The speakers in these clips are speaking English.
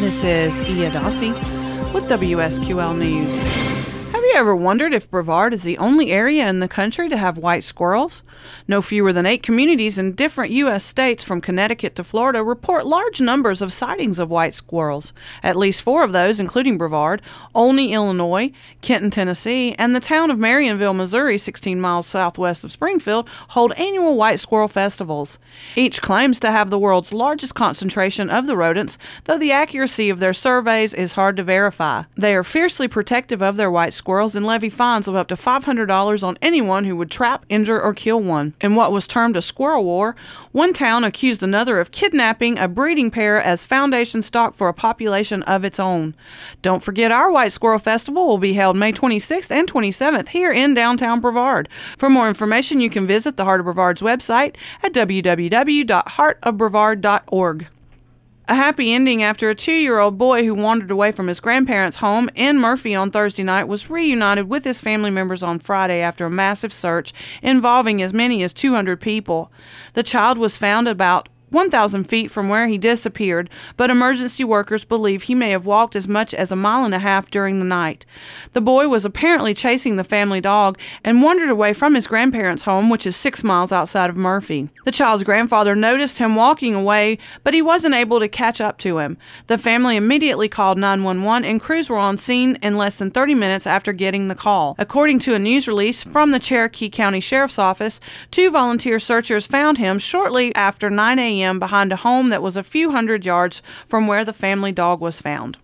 This is Iadasi with WSQL News. Have you ever wondered if Brevard is the only area in the country to have white squirrels? No fewer than 8 communities in different U.S. states from Connecticut to Florida report large numbers of sightings of white squirrels. At least 4 of those, including Brevard, Olney, Illinois, Kenton, Tennessee, and the town of Marionville, Missouri, 16 miles southwest of Springfield, hold annual white squirrel festivals. Each claims to have the world's largest concentration of the rodents, though the accuracy of their surveys is hard to verify. They are fiercely protective of their white squirrels and levy fines of up to $500 on anyone who would trap, injure, or kill one. In what was termed a squirrel war, one town accused another of kidnapping a breeding pair as foundation stock for a population of its own. Don't forget our White Squirrel Festival will be held May 26th and 27th here in downtown Brevard. For more information, you can visit the Heart of Brevard's website at www.heartofbrevard.org. A happy ending after a 2-year-old boy who wandered away from his grandparents' home in Murphy on Thursday night was reunited with his family members on Friday after a massive search involving as many as 200 people. The child was found about 1,000 feet from where he disappeared, but emergency workers believe he may have walked as much as 1.5 miles during the night. The boy was apparently chasing the family dog and wandered away from his grandparents' home, which is 6 miles outside of Murphy. The child's grandfather noticed him walking away, but he wasn't able to catch up to him. The family immediately called 911, and crews were on scene in less than 30 minutes after getting the call. According to a news release from the Cherokee County Sheriff's Office, 2 volunteer searchers found him shortly after 9 a.m. behind a home that was a few hundred yards from where the family dog was found.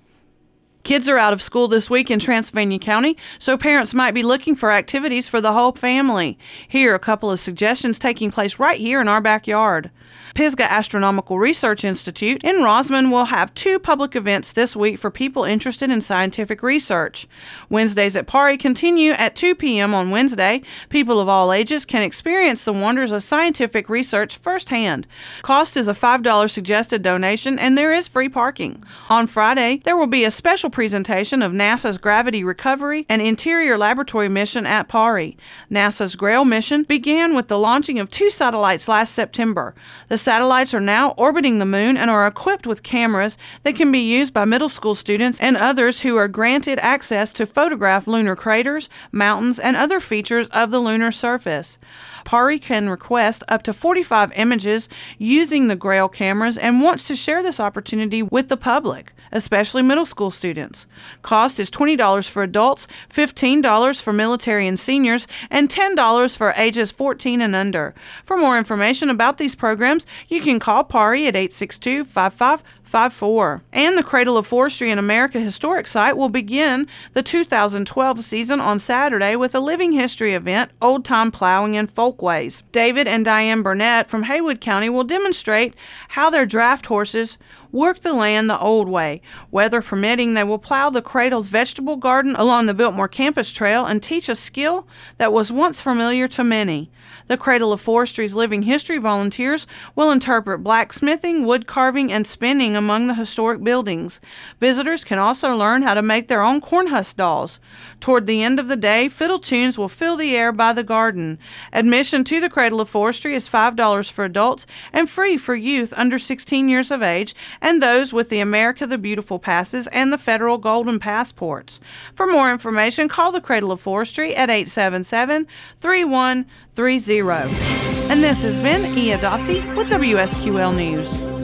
Kids are out of school this week in Transylvania County, so parents might be looking for activities for the whole family. Here are a couple of suggestions taking place right here in our backyard. Pisgah Astronomical Research Institute in Rosman will have 2 public events this week for people interested in scientific research. Wednesdays at Pari continue at 2 p.m. on Wednesday. People of all ages can experience the wonders of scientific research firsthand. Cost is a $5 suggested donation, and there is free parking. On Friday, there will be a special presentation of NASA's Gravity Recovery and Interior Laboratory mission at Pari. NASA's GRAIL mission began with the launching of 2 satellites last September. The satellites are now orbiting the moon and are equipped with cameras that can be used by middle school students and others who are granted access to photograph lunar craters, mountains, and other features of the lunar surface. Pari can request up to 45 images using the GRAIL cameras and wants to share this opportunity with the public, especially middle school students. Cost is $20 for adults, $15 for military and seniors, and $10 for ages 14 and under. For more information about these programs, you can call Pari at 862-5554. And the Cradle of Forestry in America Historic Site will begin the 2012 season on Saturday with a living history event, Old Time Plowing and Folkways. David and Diane Burnett from Haywood County will demonstrate how their draft horses work the land the old way. Weather permitting, they will plow the Cradle's vegetable garden along the Biltmore Campus Trail and teach a skill that was once familiar to many. The Cradle of Forestry's Living History volunteers will interpret blacksmithing, wood carving, and spinning among the historic buildings. Visitors can also learn how to make their own corn husk dolls. Toward the end of the day, fiddle tunes will fill the air by the garden. Admission to the Cradle of Forestry is $5 for adults and free for youth under 16 years of age and those with the America the Beautiful passes and the federal golden passports. For more information, call the Cradle of Forestry at 877-3130. And this has been Iadasi with WSQL News.